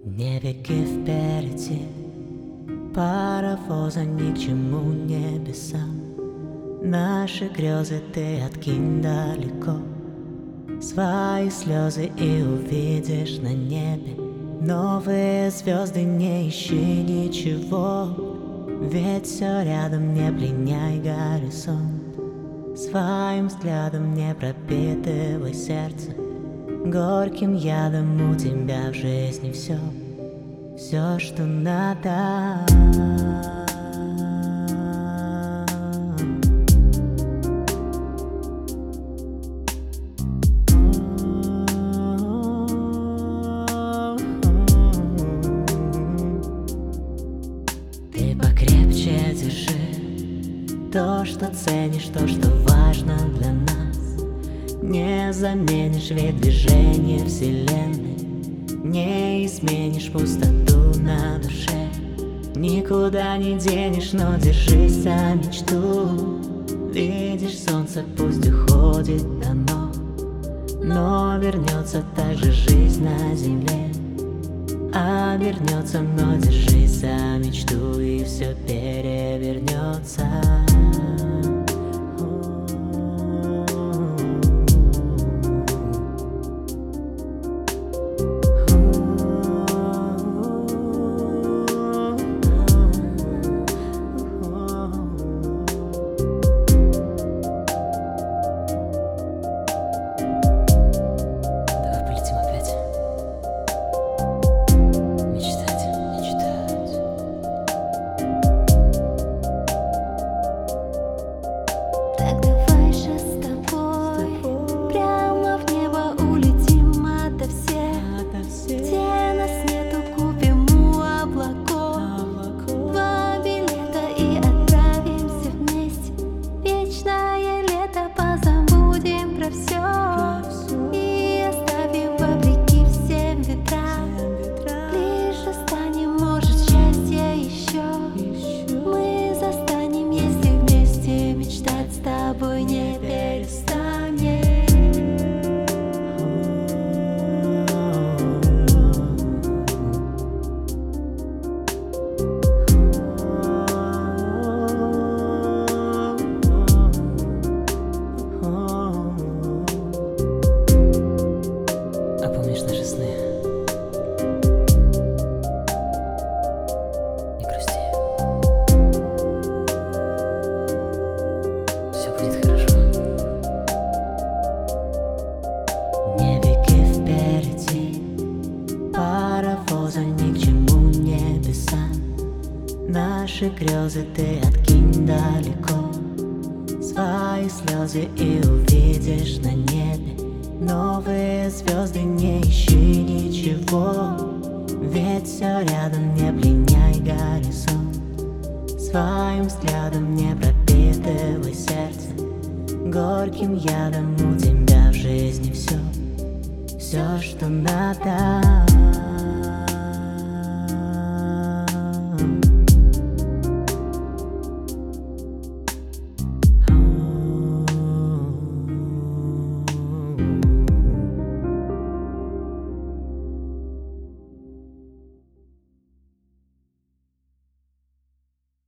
Не веки впереди, паровоза ни к чему небесам. Наши грезы ты откинь далеко, свои слезы и увидишь на небе новые звезды. Не ищи ничего, ведь все рядом. Не пленяй горизонт, своим взглядом не пропитывай сердце горьким ядом. У тебя в жизни все, что надо. Ты покрепче держи то, что ценишь, то, что важно для нас. Не заменишь ведь движение вселенной, не изменишь пустоту на душе. Никуда не денешь, но держись за мечту. Видишь, солнце пусть уходит давно, но вернется также жизнь на земле. А вернется, но держись за мечту, и все перевернется. Так давай же с тобой прямо в небо улетим ото всех, где нас нету, купим у облаков 2 билета и отправимся вместе. Вечное лето, позабудем про все и оставим вопреки всем ветрам. Ближе станем, может, счастье еще мы застанем, если вместе мечтать с тобой не перестанем. А помнишь наши сны? Не грусти, все будет хорошо. Не веки впереди, паровоза ни к чему небесам. Наши грезы ты откинь далеко, свои слезы и увидишь на небе новые звезды. Не ищи ничего, ведь все рядом. Не пленяй горизонт, своим взглядом не пропитывай сердце горьким ядом. У тебя в жизни все, что надо.